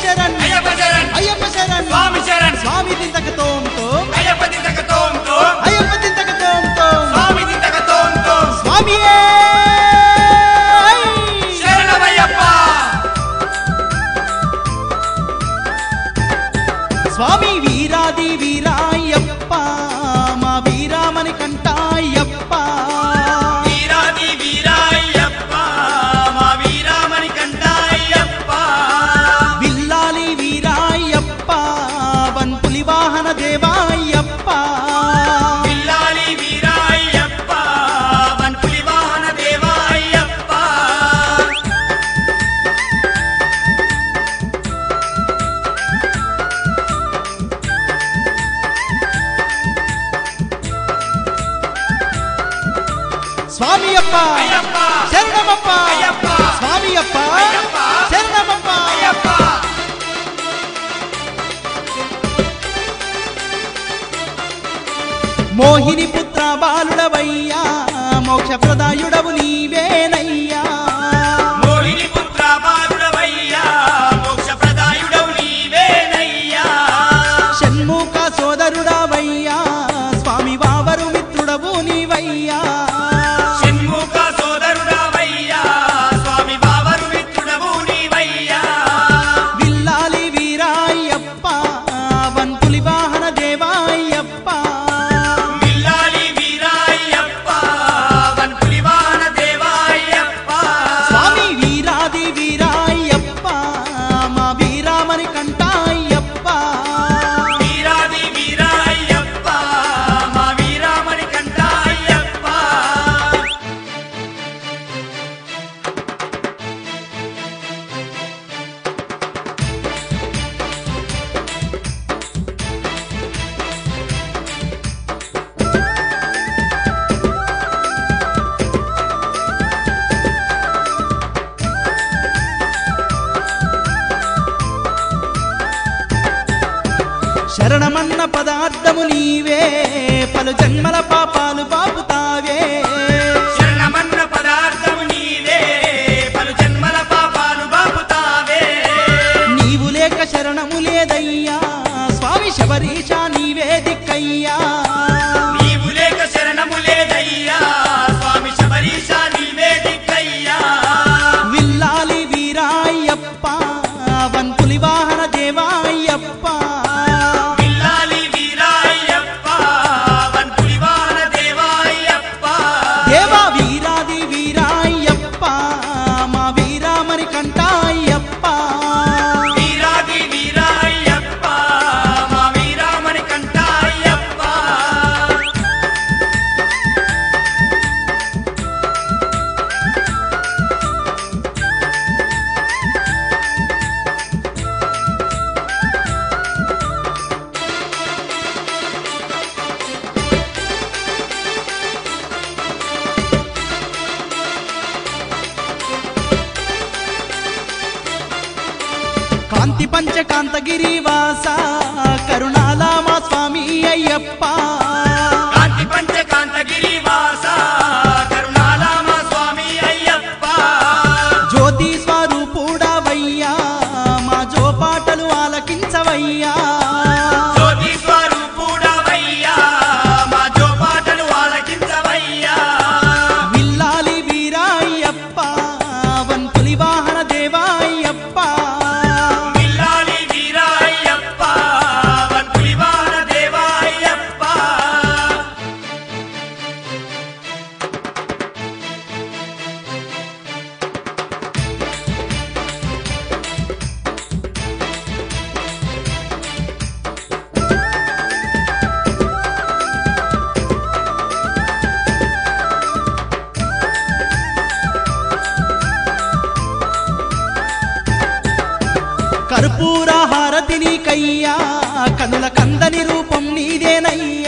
శరణ్ అయ్యప్ప శరణ్ అయ్యప్ప శరణ్ స్వామి శరణ్ స్వామి దింతక తోం తోం అయ్యప్ప దింతక తోం తోం అయ్యప్ప దింతక తోం తోం స్వామి దింతక తోం తోం స్వామియే శరణమయ్యప్ప స్వామి వీరాది వీరాయప్ప మా వీరామణి కంటాయప్ప వీరాది వీరాయప్ప మా వీరామణి కంటాయప్ప విల్లాలి వీరాయప్ప వన్పులి వాహన దేవాయప్ప విల్లాలి వీరాయప్ప వన్పులి వాహన దేవాయప్ప స్వామియప్ప అయ్యప్ప శరణమప్ప అయ్యప్ప స్వామియప్ప అయ్యప్ప శరణమప్ప అయ్యప్ప మోహిని పుత్ర బాలుడవయ్యా మోక్ష ప్రదాయుడవు నీవేనయ్యా మోహిని పుత్ర బాలుడవయ్యా మోక్ష ప్రదాయుడవు నీవేనయ్యా షణ్ముఖ సోదరుడవయ్యా స్వామి వావరు మిత్రుడవు నీవయ్యా షణ్ముఖ సోదరుడవయ్యా స్వామి బావరు మిత్రుడవు నీవయ్యా విల్లాలి వీరాయప్ప వన్పులి వాహన దేవాయప్ప విల్లాలి వీరాయప్ప వన్పులి వాహన దేవాయప్ప స్వామి వీరాది వీరాయప్ప మా వీరామణి కంటాయప్ప వీరాది వీరాయప్ప మా వీరామణి కంటాయప్ప శరణమన్న పదార్థము నీవే పలు జన్మల పాపాలు బాపుతావే శరణమన్న పదార్థము నీవే పలు జన్మల పాపాలు బాపుతావే నీవు లేక శరణము లేదయ్యా స్వామి శబరీష నీవే దిక్కయ్యా నీవు లేక శరణము లేదయ్యా స్వామి శబరీష నీవే దిక్కయ్యా విల్లాలి వీరాయప్ప వన్పులి వాహన దేవాయప్ప విల్లాలి వీరాయప్ప వన్పులి వాహన దేవాయప్ప దేవా వీరాది వీరాయప్ప మా వీరామణి కంటాయప్ప వీరాది వీరాయప్ప మా వీరామణి కంటాయప్ప కాంతి పంచకాంతగిరి వాస కరుణాల మా స్వామి అయ్యప్ప కాంతి పంచకాంతగిరి వాస కరుణాల మా స్వామి అయ్యప్ప జ్యోతి స్వరూపుడవయ్యా మా జోపాటలు ఆలకించవయ్యా జ్యోతి స్వరూపుడవయ్యా మా జోపాటలు ఆలకించవయ్యా విల్లాలి వీరాయప్ప వన్పులి వాహన దేవాయప్ప విల్లాలి వీరాయప్ప వన్పులి వాహన దేవాయప్ప కర్పూర హారతిని కయ్యా కనుల కందని రూపం నీదేనయ్యా